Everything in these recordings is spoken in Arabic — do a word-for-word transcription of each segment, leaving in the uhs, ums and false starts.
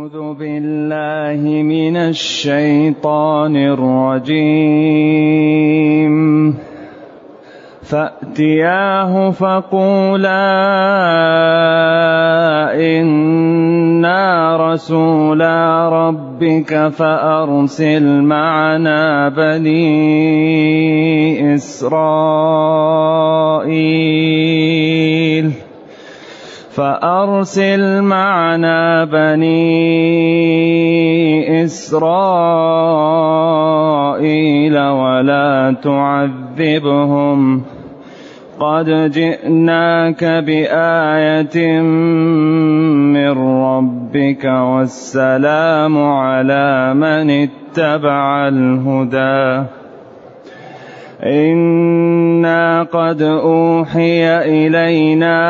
أعوذ بالله من الشيطان الرجيم. فأتياه فقولا إنا رسولا ربك فأرسل معنا بني إسرائيل فأرسل معنا بني إسرائيل ولا تعذبهم قد جئناك بآية من ربك والسلام على من اتبع الهدى. إنا قد أوحي إلينا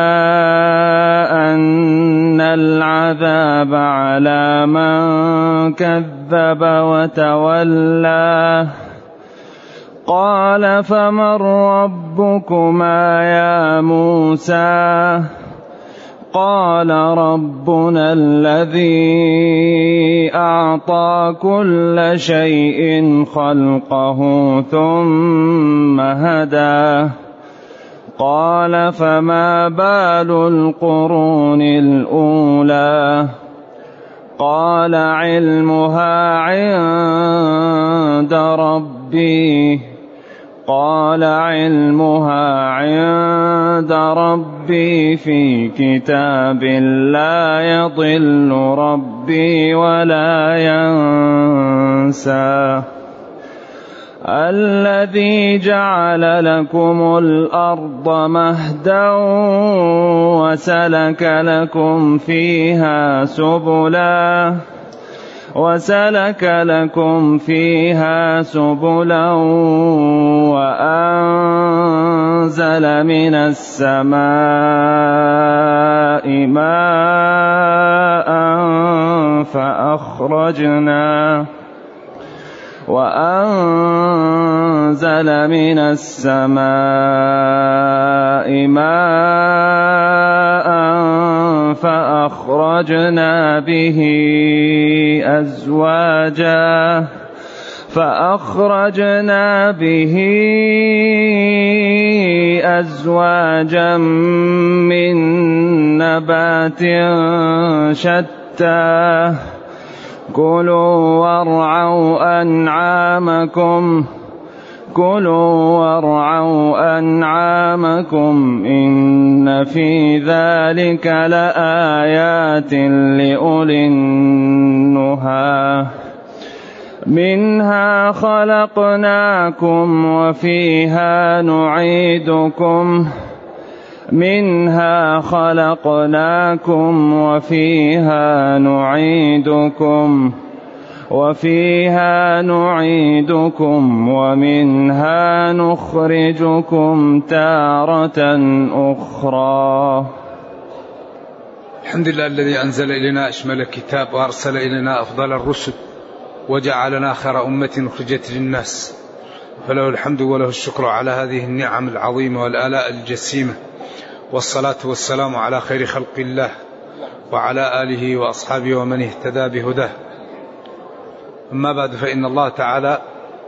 أن العذاب على من كذب وتولى. قال فمن ربكما يا موسى؟ قال ربنا الذي أعطى كل شيء خلقه ثم هدى. قال فما بال القرون الأولى؟ قال علمها عند ربي قال علمها عند ربي في كتاب لا يضل ربي ولا ينسى. الذي جعل لكم الأرض مهدا وسلك لكم فيها سبلا وسلك لكم فيها سبلا وأنزل من السماء ماء فأخرجنا وأنزل من السماء ماء فأخرجنا به أزواجا فأخرجنا به أزواجا من نبات شتى. كلوا وارعوا أنعامكم كلوا وارعوا أنعامكم إن في ذلك لآيات لأولي النهى. منها خلقناكم وفيها نعيدكم منها خلقناكم وفيها نعيدكم وفيها نعيدكم ومنها نخرجكم تارة أخرى. الحمد لله الذي أنزل إلينا أشمل الكتاب وأرسل إلينا أفضل الرسل وجعلنا خير أمة أخرجت للناس، فله الحمد وله الشكر على هذه النعم العظيمة والآلاء الجسيمة، والصلاة والسلام على خير خلق الله وعلى آله وأصحابه ومن اهتدى بهداه. أما بعد، فإن الله تعالى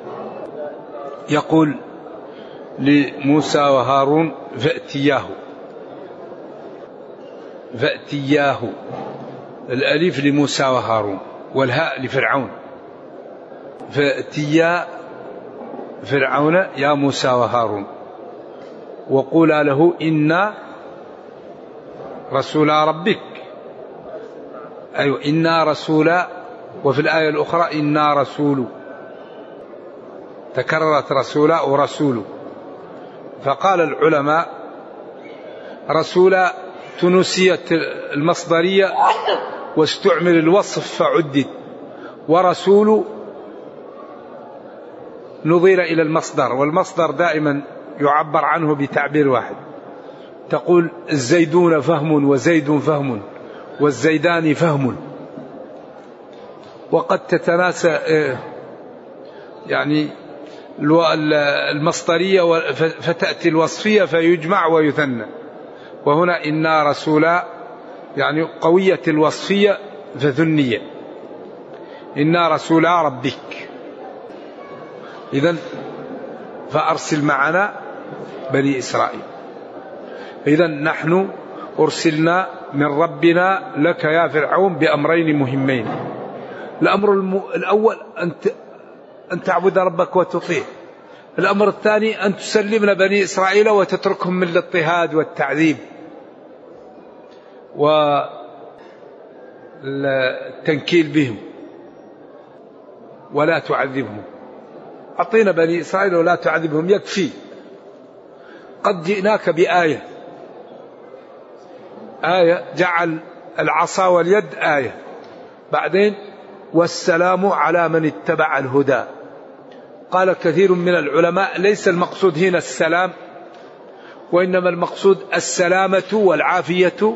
يقول لموسى وهارون فأتياه فأتياه الألف لموسى وهارون والهاء لفرعون. فأتيا فرعون يا موسى وهارون وقولا له إنا رسول ربك. أيوة إنا رسول، وفي الآية الأخرى إنا رسول، تكررت رسول ورسول. فقال العلماء رسول تنسيت المصدرية واستعمل الوصف فعدد، ورسول نظير إلى المصدر، والمصدر دائما يعبر عنه بتعبير واحد. تقول الزيدون فهم وزيد فهم والزيدان فهم، وقد تتناسى يعني المصدرية فتأتي الوصفية فيجمع ويثنى. وهنا إنا رسولا يعني قوية الوصفية فثنية إنا رسولا ربك. إذن فأرسل معنا بني إسرائيل. إذن نحن أرسلنا من ربنا لك يا فرعون بأمرين مهمين. الأمر الأول أن تعبد ربك وتطيع. الأمر الثاني أن تسلمنا بني إسرائيل وتتركهم من الاضطهاد والتعذيب والتنكيل بهم ولا تعذبهم. أعطينا بني إسرائيل ولا تعذبهم يكفي. قد جئناك بآية، آية جعل العصا واليد آية، بعدين والسلام على من اتبع الهدى. قال كثير من العلماء ليس المقصود هنا السلام، وإنما المقصود السلامة والعافية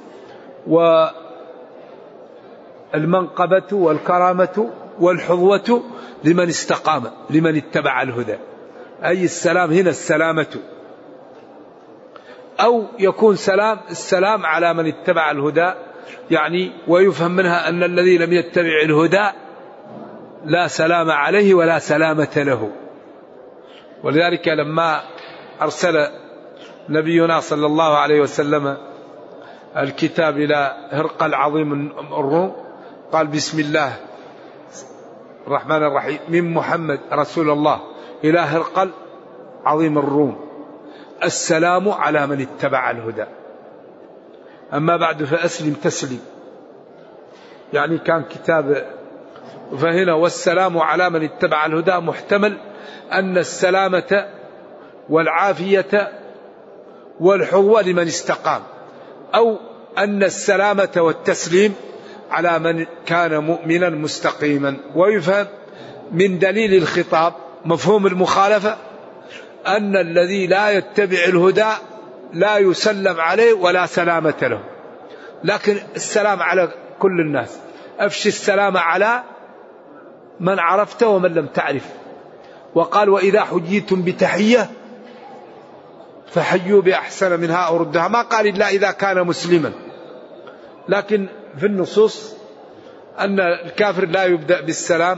والمنقبة والكرامة والحظوة لمن استقام، لمن اتبع الهدى. أي السلام هنا السلامة، أو يكون سلام السلام على من اتبع الهدى، يعني ويفهم منها أن الذي لم يتبع الهدى لا سلام عليه ولا سلامة له. ولذلك لما أرسل نبينا صلى الله عليه وسلم الكتاب إلى هرقل عظيم الروم قال بسم الله الرحمن الرحيم من محمد رسول الله إلى هرقل عظيم الروم السلام على من اتبع الهدى، أما بعد فأسلم تسلم. يعني كان كتاب. فهنا والسلام على من اتبع الهدى محتمل أن السلامة والعافية والحظوة لمن استقام، أو أن السلامة والتسليم على من كان مؤمنا مستقيما. ويفهم من دليل الخطاب مفهوم المخالفة أن الذي لا يتبع الهدى لا يسلم عليه ولا سلامة له، لكن السلام على كل الناس. أفشي السلام على من عرفت ومن لم تعرف. وقال وإذا حييتم بتحية فحيوا بأحسن منها أو ردها، ما قال إلا إذا كان مسلما. لكن في النصوص أن الكافر لا يبدأ بالسلام،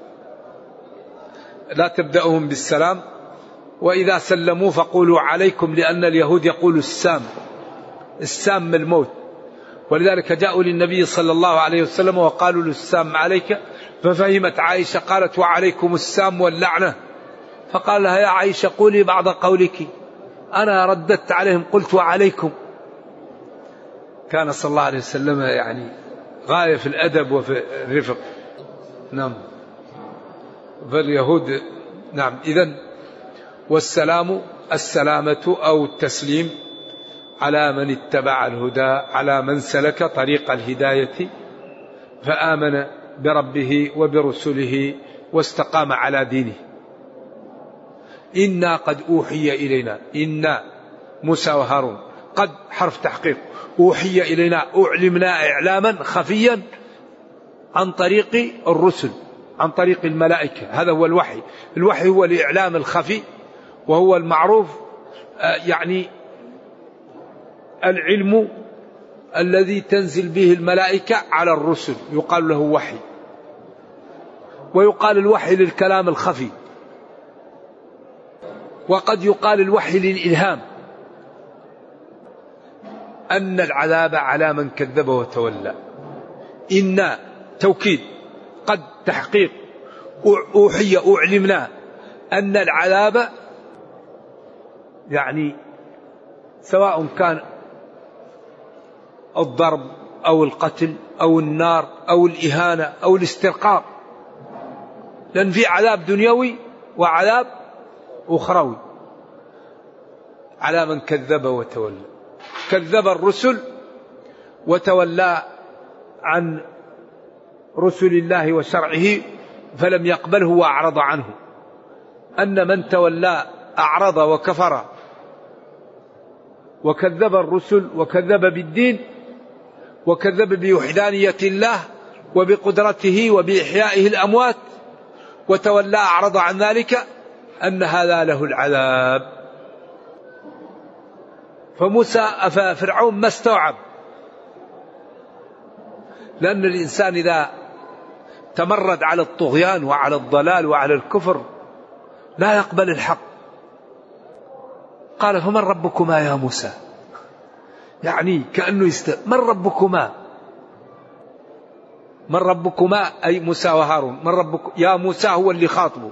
لا تبدأهم بالسلام، وإذا سلموا فقولوا عليكم، لأن اليهود يقولوا السام، السام الموت. ولذلك جاءوا للنبي صلى الله عليه وسلم وقالوا له السام عليك، ففهمت عائشة قالت وعليكم السام واللعنة، فقال لها يا عائشة قولي بعض قولك. أنا رددت عليهم قلت وعليكم. كان صلى الله عليه وسلم يعني غاية في الأدب وفي الرفق. نعم. فاليهود نعم. إذن والسلام السلامة أو التسليم على من اتبع الهدى، على من سلك طريق الهداية فآمن بربه وبرسله واستقام على دينه. إنا قد أوحي إلينا، إنا موسى وهارون، قد حرف تحقيق، أوحي إلينا أعلمنا إعلاما خفيا عن طريق الرسل، عن طريق الملائكة. هذا هو الوحي. الوحي هو الإعلام الخفي، وهو المعروف يعني العلم الذي تنزل به الملائكة على الرسل يقال له وحي. ويقال الوحي للكلام الخفي، وقد يقال الوحي للإلهام. أن العذاب على من كذب وتولى. إنا توكيد، قد تحقيق، أوحي أعلمنا أن العذاب يعني سواء كان الضرب أو القتل أو النار أو الإهانة أو الاسترقاق، لأن في عذاب دنيوي وعذاب أخروي على من كذب وتولى. كذب الرسل وتولى عن رسل الله وشرعه فلم يقبله وأعرض عنه. أن من تولى أعرض وكفر وكذب الرسل وكذب بالدين وكذب بوحدانية الله وبقدرته وبإحيائه الأموات وتولى أعرض عن ذلك، أن هذا له العذاب. فموسى فرعون ما استوعب، لأن الإنسان إذا تمرد على الطغيان وعلى الضلال وعلى الكفر لا يقبل الحق. قال فمن ربكما يا موسى؟ يعني كأنه يست... من ربكما؟ من ربكما أي موسى وهارون. من ربك يا موسى هو اللي خاطبه.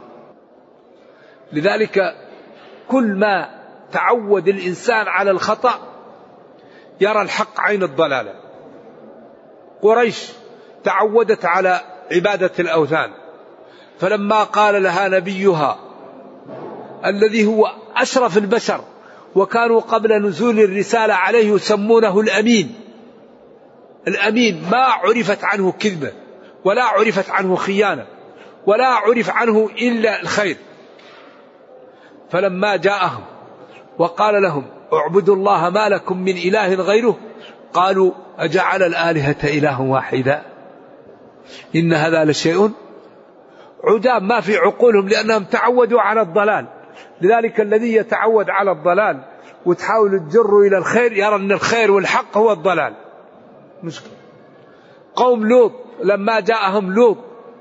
لذلك كل ما تعود الإنسان على الخطأ يرى الحق عين الضلالة. قريش تعودت على عبادة الأوثان، فلما قال لها نبيها الذي هو أشرف البشر وكانوا قبل نزول الرسالة عليه يسمونه الأمين، الأمين ما عرفت عنه كذبة ولا عرفت عنه خيانة ولا عرف عنه إلا الخير. فلما جاءهم وقال لهم اعبدوا الله ما لكم من إله غيره قالوا أجعل الآلهة إله واحدا إن هذا لشيء عجاب. ما في عقولهم لأنهم تعودوا على الضلال. لذلك الذي يتعود على الضلال وتحاول تجره إلى الخير يرى أن الخير والحق هو الضلال. مشكلة. قوم لوط لما جاءهم لوط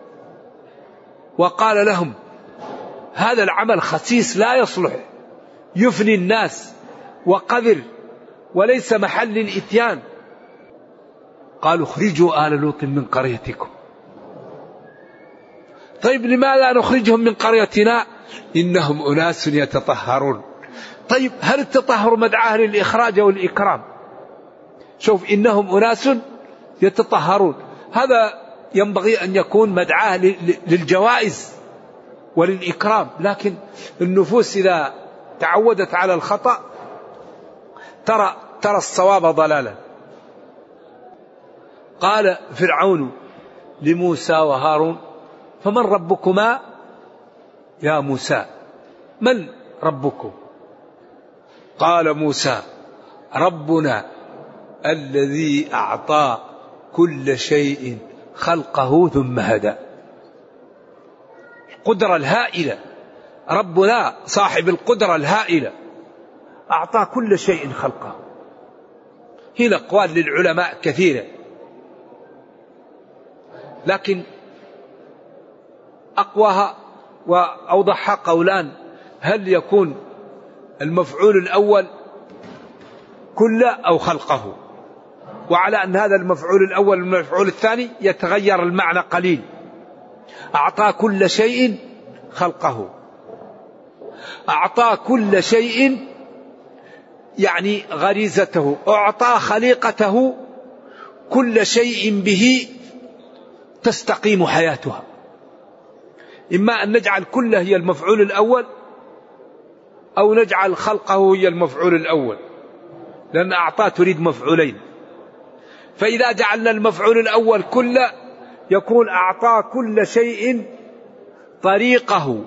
وقال لهم هذا العمل خسيس لا يصلح، يفني الناس وقذر وليس محل الإتيان. قالوا اخرجوا آل لوط من قريتكم. طيب لماذا نخرجهم من قريتنا؟ إنهم أناس يتطهرون. طيب هل التطهر مدعاه للإخراج والإكرام؟ شوف إنهم أناس يتطهرون، هذا ينبغي أن يكون مدعاه للجوائز وللإكرام، لكن النفوس إذا تعودت على الخطأ ترى ترى الصواب ضلالا. قال فرعون لموسى وهارون فمن ربكما يا موسى؟ من ربكم؟ قال موسى ربنا الذي أعطى كل شيء خلقه ثم هدى. القدرة الهائلة، ربنا صاحب القدرة الهائلة أعطى كل شيء خلقه. هنا أقوال للعلماء كثيرة، لكن أقواها وأوضحها قولان: هل يكون المفعول الأول كل أو خلقه؟ وعلى أن هذا المفعول الأول والمفعول الثاني يتغير المعنى قليل. أعطى كل شيء خلقه، أعطى كل شيء يعني غريزته، أعطى خليقته كل شيء به تستقيم حياتها. إما أن نجعل كله هي المفعول الأول أو نجعل خلقه هي المفعول الأول، لأن أعطى تريد مفعولين. فإذا جعلنا المفعول الأول كله يكون أعطى كل شيء طريقه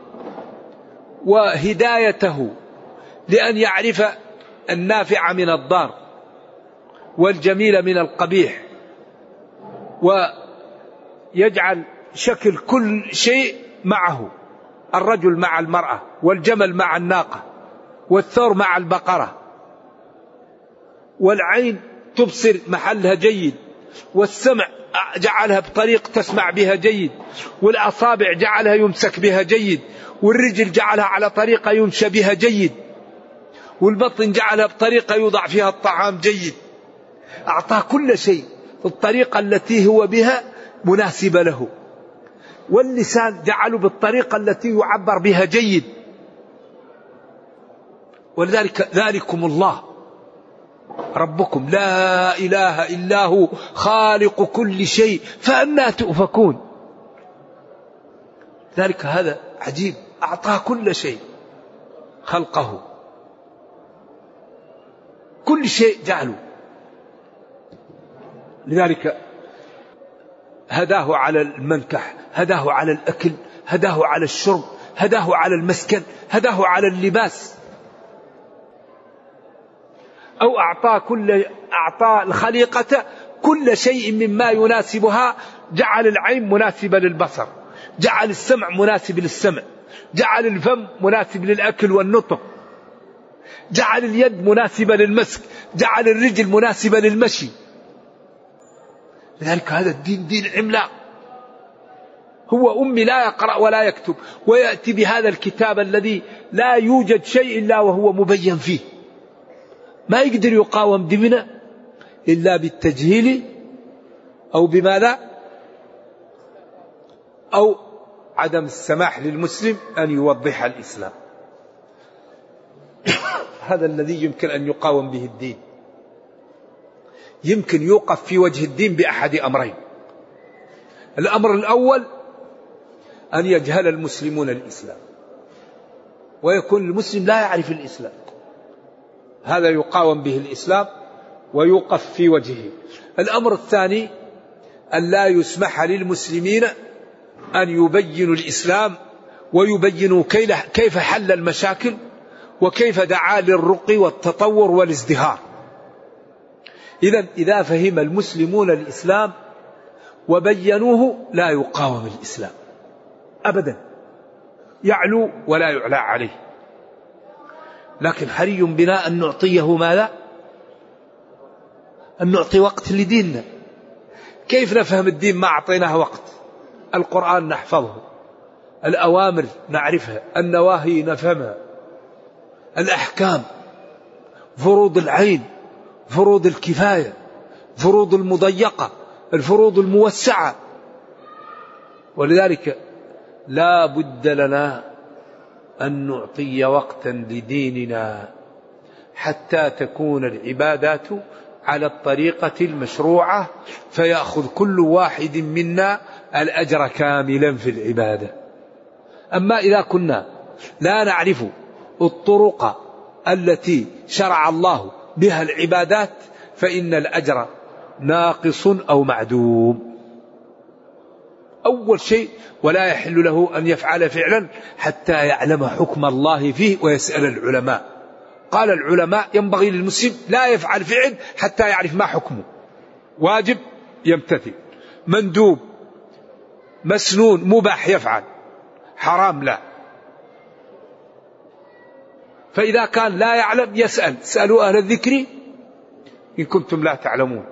وهدايته لأن يعرف النافع من الضار والجميل من القبيح، ويجعل شكل كل شيء معه، الرجل مع المرأة، والجمل مع الناقة، والثور مع البقرة، والعين تبصر محلها جيد، والسمع جعلها بطريق تسمع بها جيد، والأصابع جعلها يمسك بها جيد، والرجل جعلها على طريقة يمشى بها جيد، والبطن جعلها بطريقة يوضع فيها الطعام جيد. أعطاه كل شيء الطريقة التي هو بها مناسبة له، واللسان جعله بالطريقة التي يعبر بها جيد. ولذلك ذلكم الله ربكم لا إله إلا هو خالق كل شيء فأنى تؤفكون. ذلك هذا عجيب، أعطاه كل شيء خلقه، كل شيء جعله. لذلك هداه على المنكح، هداه على الأكل، هداه على الشرب، هداه على المسكن، هداه على اللباس. أو أعطى كل أعطى الخليقة كل شيء مما يناسبها، جعل العين مناسبة للبصر، جعل السمع مناسب للسمع، جعل الفم مناسب للأكل والنطق، جعل اليد مناسبة للمسك، جعل الرجل مناسبة للمشي. لذلك هذا الدين دين عملاق. هو أمي لا يقرأ ولا يكتب، ويأتي بهذا الكتاب الذي لا يوجد شيء إلا وهو مبين فيه، ما يقدر يقاوم دمنا إلا بالتجهيل أو بماذا؟ أو عدم السماح للمسلم أن يوضح الإسلام. هذا الذي يمكن أن يقاوم به الدين. يمكن يوقف في وجه الدين بأحد أمرين. الأمر الأول أن يجهل المسلمون الإسلام، ويكون المسلم لا يعرف الإسلام، هذا يقاوم به الإسلام ويوقف في وجهه. الأمر الثاني أن لا يسمح للمسلمين أن يبينوا الإسلام ويبينوا كيف حل المشاكل وكيف دعا للرقي والتطور والازدهار. إذن إذا فهم المسلمون الإسلام وبينوه لا يقاوم الإسلام أبدا، يعلو ولا يعلى عليه. لكن حري بنا أن نعطيه ماذا؟ أن نعطي وقت لديننا. كيف نفهم الدين ما أعطيناه وقت؟ القرآن نحفظه، الأوامر نعرفها، النواهي نفهمها، الأحكام، فروض العين، فروض الكفاية، فروض المضيقة، الفروض الموسعة. ولذلك لا بد لنا أن نعطي وقتا لديننا حتى تكون العبادات على الطريقة المشروعة، فيأخذ كل واحد منا الأجر كاملا في العبادة. أما إذا كنا لا نعرف الطرق التي شرع الله بها العبادات فإن الأجر ناقص أو معدوم. أول شيء ولا يحل له أن يفعل فعلا حتى يعلم حكم الله فيه ويسأل العلماء. قال العلماء ينبغي للمسلم لا يفعل فعل حتى يعرف ما حكمه، واجب يمتثل، مندوب مسنون مباح يفعل، حرام لا. فإذا كان لا يعلم يسأل، سألوا أهل الذكر إن كنتم لا تعلمون.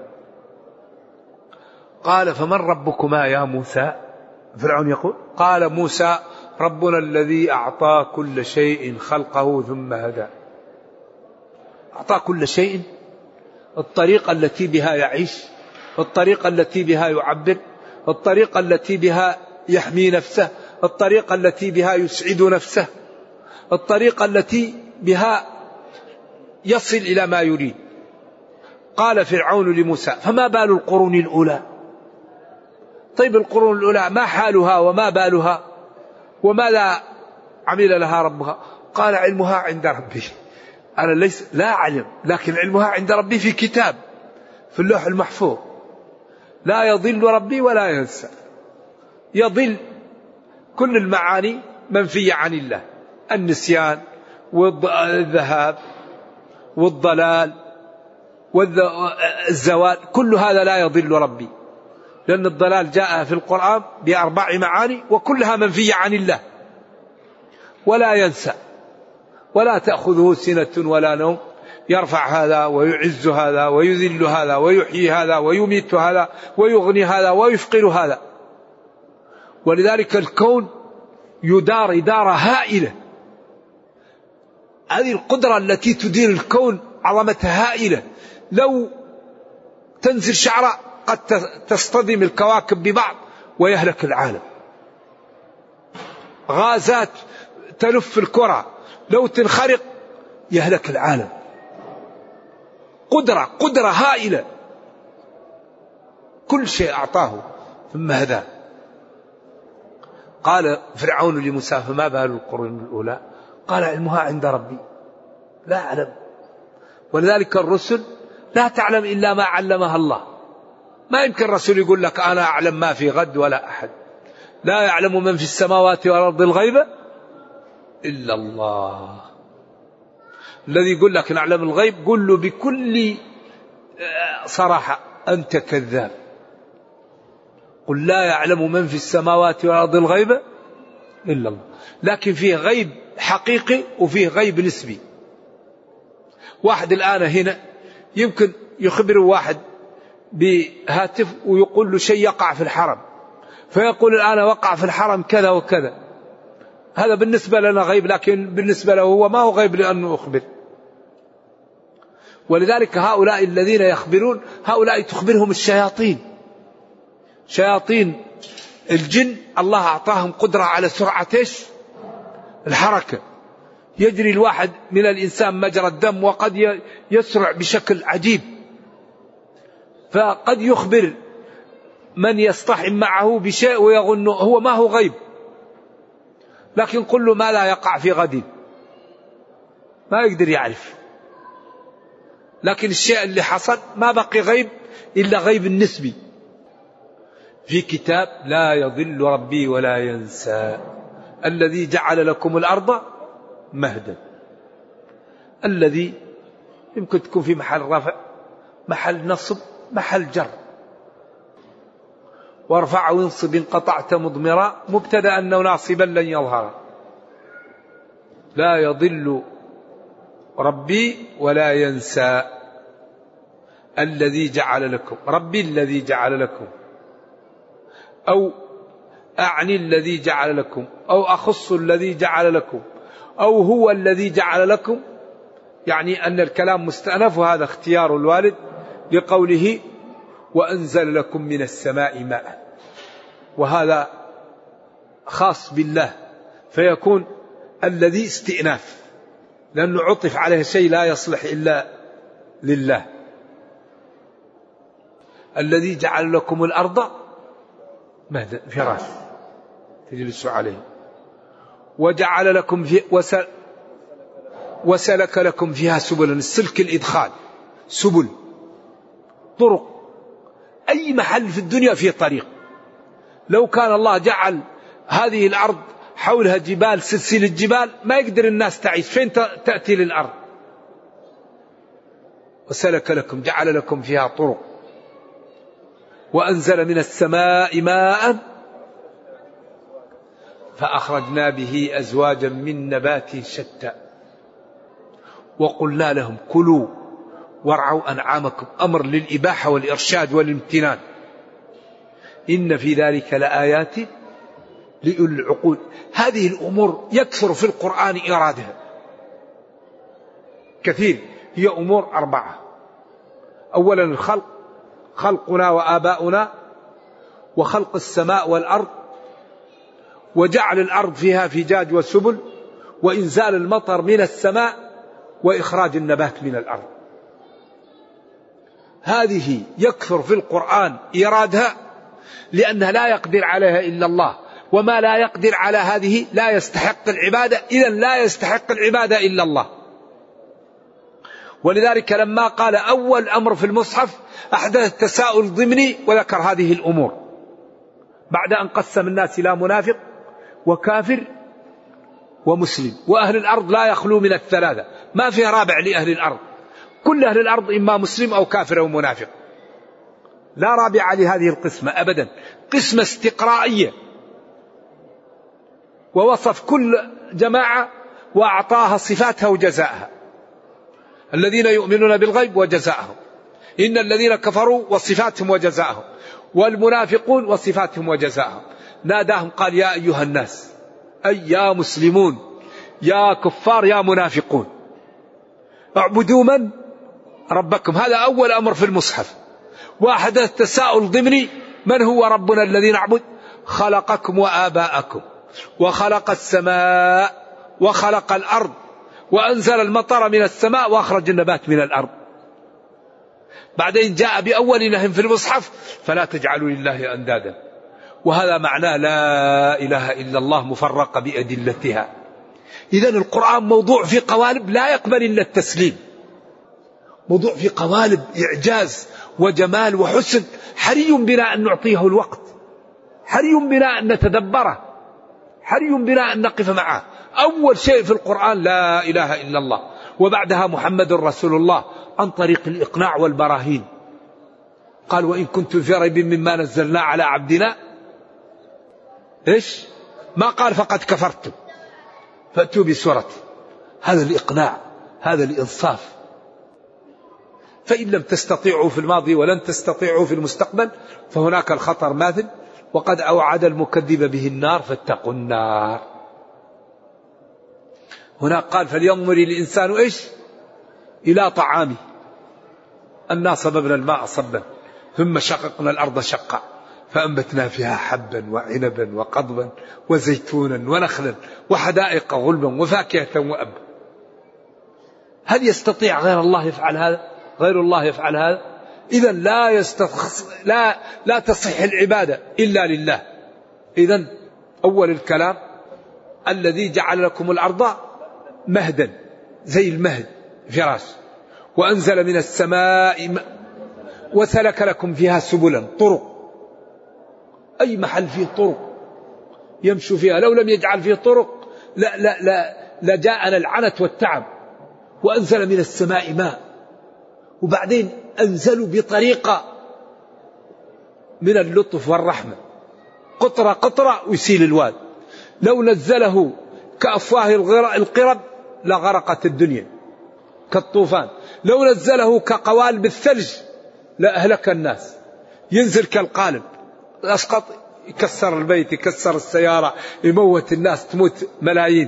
قال فمن ربكما يا موسى؟ فرعون يقول قال موسى ربنا الذي أعطى كل شيء خلقه ثم هدى. أعطى كل شيء، الطريقة التي بها يعيش، الطريقة التي بها يعبر، الطريقة التي بها يحمي نفسه، الطريقة التي بها يسعد نفسه، الطريقة التي بها يصل إلى ما يريد. قال فرعون لموسى فما بال القرون الأولى؟ طيب القرون الأولى ما حالها وما بالها وماذا عمل لها ربها؟ قال علمها عند ربي. أنا ليس لا أعلم، لكن علمها عند ربي في كتاب في اللوح المحفوظ. لا يضل ربي ولا ينسى. يضل كل المعاني منفية عن الله، النسيان والذهاب والضلال والزوال، كل هذا لا يضل ربي، لأن الضلال جاء في القرآن بأربع معاني وكلها منفية عن الله. ولا ينسى، ولا تأخذه سنة ولا نوم، يرفع هذا ويعز هذا ويذل هذا ويحيي هذا ويميت هذا ويغني هذا ويفقر هذا. ولذلك الكون يدار إدارة هائلة. هذه القدرة التي تدير الكون عظمتها هائلة. لو تنزل شعرة قد تصطدم الكواكب ببعض ويهلك العالم. غازات تلف الكرة لو تنخرق يهلك العالم. قدرة قدرة هائلة. كل شيء أعطاه ثم هدى. قال فرعون لموسى فما بال القرون الأولى؟ قال علمها عند ربي لا أعلم. ولذلك الرسل لا تعلم إلا ما علمها الله. ما يمكن الرسول يقول لك أنا أعلم ما في غد ولا أحد. لا يعلم من في السماوات والأرض الغيب إلا الله. الذي يقول لك نعلم الغيب قل له بكل صراحة أنت كذاب. قل لا يعلم من في السماوات والأرض الغيب إلا الله. لكن فيه غيب حقيقي وفيه غيب نسبي. واحد الآن هنا يمكن يخبر واحد بهاتف ويقول له شيء يقع في الحرم، فيقول الآن وقع في الحرم كذا وكذا، هذا بالنسبة لنا غيب، لكن بالنسبة له هو ما هو غيب لأنه أخبر. ولذلك هؤلاء الذين يخبرون هؤلاء تخبرهم الشياطين، شياطين الجن الله أعطاهم قدرة على سرعة الحركة، يجري الواحد من الإنسان مجرى الدم وقد يسرع بشكل عجيب، فقد يخبر من يصطحب معه بشيء ويظن هو ما هو غيب، لكن قل له ما لا يقع في غد ما يقدر يعرف. لكن الشيء اللي حصل ما بقي غيب إلا غيب النسبي. في كتاب لا يضل ربي ولا ينسى الذي جعل لكم الأرض مهدا، الذي يمكن تكون في محل رفع، محل نصب، محل جر. وارفع وانصب إن قطعت مضمرا مبتدأ أنه ناصبا لن يظهر. لا يضل ربي ولا ينسى الذي جعل لكم، ربي الذي جعل لكم، أو أعني الذي جعل لكم، أو أخص الذي جعل لكم، أو هو الذي جعل لكم، يعني أن الكلام مستأنف، وهذا اختيار الوالد لقوله وأنزل لكم من السماء ماء، وهذا خاص بالله فيكون الذي استئناف، لأنه عطف عليه شيء لا يصلح إلا لله. الذي جعل لكم الأرض مهدا فراش تجلس عليه، وجعل لكم في وسل وسلك لكم فيها سبلا، السلك الإدخال، سبل، طرق، أي محل في الدنيا فيه طريق. لو كان الله جعل هذه الأرض حولها جبال، سلسلة جبال، ما يقدر الناس تعيش، فين تأتي للأرض؟ وسلك لكم، جعل لكم فيها طرق، وأنزل من السماء ماء فأخرجنا به أزواجا من نبات شتى وقلنا لهم كلوا وارعوا أنعامكم، أمر للإباحة والإرشاد والامتنان. إن في ذلك لآيات لأولي العقول. هذه الأمور يكثر في القرآن إرادها كثير، هي أمور أربعة. أولا الخلق، خلقنا وآباؤنا، وخلق السماء والأرض، وجعل الأرض فيها فجاج وسبل، وإنزال المطر من السماء، وإخراج النبات من الأرض. هذه يكثر في القرآن إيرادها لأنها لا يقدر عليها إلا الله، وما لا يقدر على هذه لا يستحق العبادة، إذن لا يستحق العبادة إلا الله. ولذلك لما قال أول أمر في المصحف أحدث تساؤل ضمني وذكر هذه الأمور بعد أن قسم الناس إلى منافق وكافر ومسلم، وأهل الأرض لا يخلو من الثلاثة، ما فيه رابع لأهل الأرض، كل أهل الأرض إما مسلم أو كافر أو منافق، لا رابع لهذه القسمة أبدا، قسمة استقرائية. ووصف كل جماعة وأعطاها صفاتها وجزاءها، الذين يؤمنون بالغيب وجزاءهم، إن الذين كفروا وصفاتهم وجزاءهم، والمنافقون وصفاتهم وجزاءهم. ناداهم قال يا أيها الناس، أي يا مسلمون يا كفار يا منافقون، اعبدوا من ربكم. هذا أول أمر في المصحف. وأحدث تساؤل ضمني، من هو ربنا الذي نعبد؟ خلقكم وآباءكم، وخلق السماء وخلق الأرض، وأنزل المطر من السماء وأخرج النبات من الأرض. بعدين جاء بأول نهي في المصحف فلا تجعلوا لله أندادا، وهذا معناه لا إله إلا الله مفرقة بأدلتها. إذن القرآن موضوع في قوالب لا يقبل إلا التسليم، موضوع في قوالب إعجاز وجمال وحسن، حري بنا أن نعطيه الوقت، حري بنا أن نتدبره، حري بنا أن نقف معه. أول شيء في القرآن لا إله إلا الله، وبعدها محمد رسول الله عن طريق الإقناع والبراهين. قال وإن كنتم في ريب مما نزلنا على عبدنا، إيش ما قال فقد كفرتم فأتوا بسورة. هذا الإقناع، هذا الإنصاف. فإن لم تستطيعوا في الماضي ولن تستطيعوا في المستقبل فهناك الخطر ماثل. وقد أوعد المكذب به النار فاتقوا النار. هناك قال فلينظر الإنسان إيش إلى طعامه أنا صببنا الماء صبا ثم شققنا الأرض شقا فأنبتنا فيها حبا وعنبا وقضبا وزيتونا ونخلا وحدائق غلبا وفاكهة وأبا. هل يستطيع غير الله يفعل هذا؟ غير الله يفعل هذا؟ إذن لا يستخص لا لا تصح العبادة إلا لله. إذن أول الكلام الذي جعل لكم الأرض مهدا زي المهد فراش وأنزل من السماء ماء وسلك لكم فيها سبلا طرق. أي محل فيه طرق يمشوا فيها، لو لم يجعل فيه طرق لا لا لا لجاءنا العنت والتعب. وأنزل من السماء ماء وبعدين أنزلوا بطريقة من اللطف والرحمة قطرة قطرة ويسيل الواد. لو نزله كأفواه القرب لغرقت الدنيا كالطوفان. لو نزله كقوالب الثلج لأهلك الناس. ينزل كالقالب أسقط يكسر البيت يكسر السيارة يموت الناس تموت ملايين.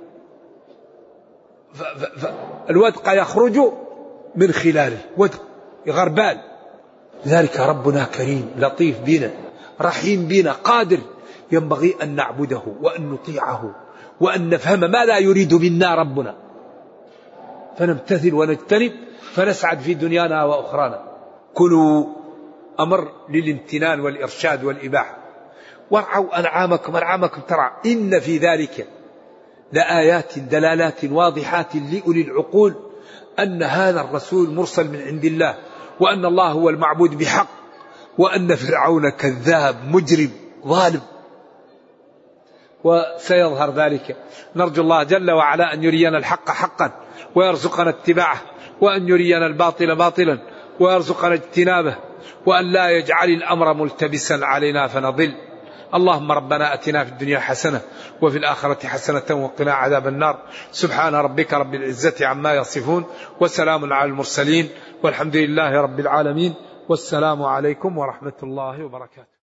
الودق يخرج من خلاله ودق غربال. ذلك ربنا كريم لطيف بنا رحيم بنا قادر ينبغي أن نعبده وأن نطيعه وأن نفهم ما لا يريد منا ربنا فنمتثل ونجتنب فنسعد في دنيانا وأخرانا. كلوا أمر للامتنان والإرشاد والإباحة. وارعوا أنعامكم أنعامكم ترعى إن في ذلك لآيات دلالات واضحات لأولي العقول أن هذا الرسول مرسل من عند الله وأن الله هو المعبود بحق وأن فرعون كذاب مجرم ظالم. وسيظهر ذلك. نرجو الله جل وعلا أن يرينا الحق حقا ويرزقنا اتباعه وأن يرينا الباطل باطلا ويرزقنا اجتنابه وأن لا يجعل الأمر ملتبسا علينا فنضل. اللهم ربنا أتنا في الدنيا حسنة وفي الآخرة حسنة وقنا عذاب النار. سبحان ربك رب العزة عما يصفون وسلام على المرسلين والحمد لله رب العالمين والسلام عليكم ورحمة الله وبركاته.